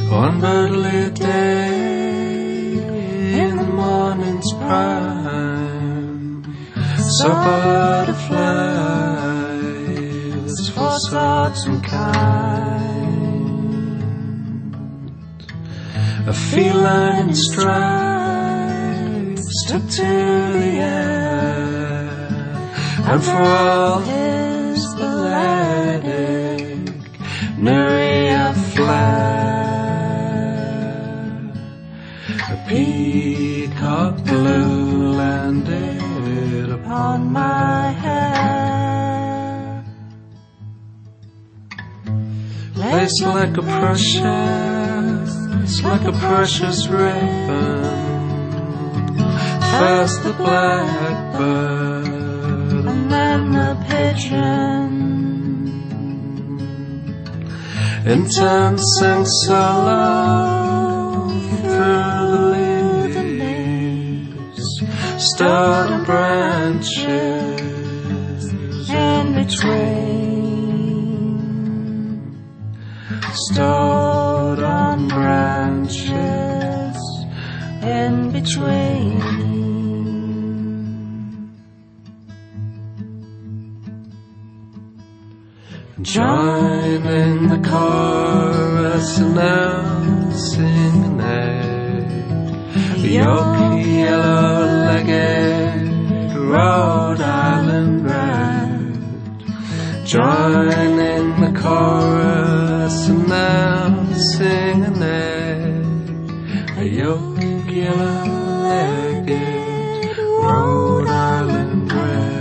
One early day in the morning's prime, so butterflies for sorts and kind. A feline stride stuck to the air, and for all his athletic Nerea flare, a peacock blue landed upon my hair, laced like a precious ribbon. First the blackbird and then the pigeon, in turn sang solo through the leaves, stored on branches in between, stored on branches in between. Joining the chorus and now singing the yolky yellow-legged Rhode Island red. Joining the chorus and now singing the yolky yellow-legged Rhode Island red.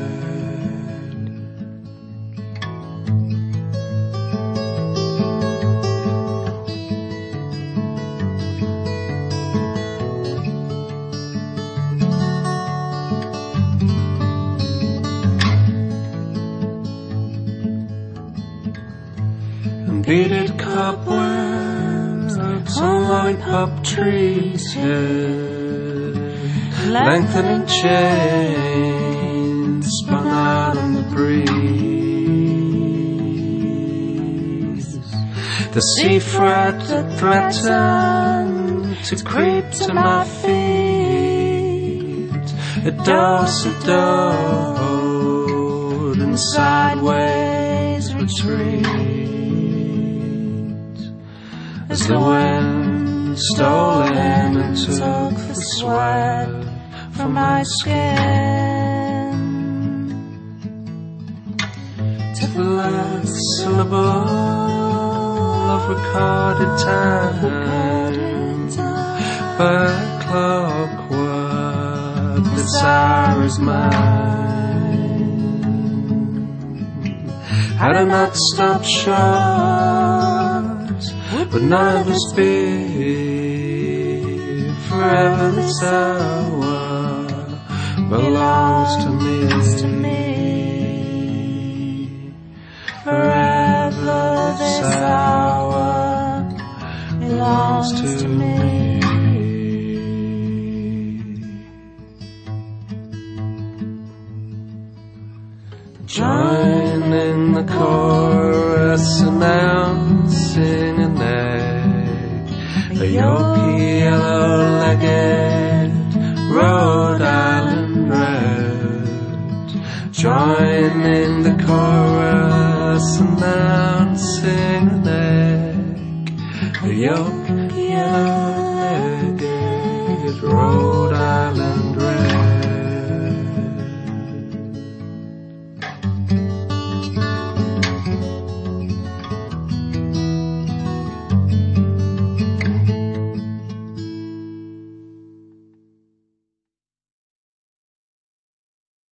Beaded cobwebs on lollipop trees here, lengthening chains spun out on the breeze. The sea fret that threatened to creep to my feet, it dosed and sideways retreat, as the wind stole in and took the sweat from my skin, to the last syllable of recorded time, by clockwork this hour is mine. Had I not stopped short, would none of us be forever? This hour belongs to me. Forever this hour belongs to me. Join in the chorus and now singing the yolky yellow-legged Rhode Island red. Join in the chorus and now singing the yolky yellow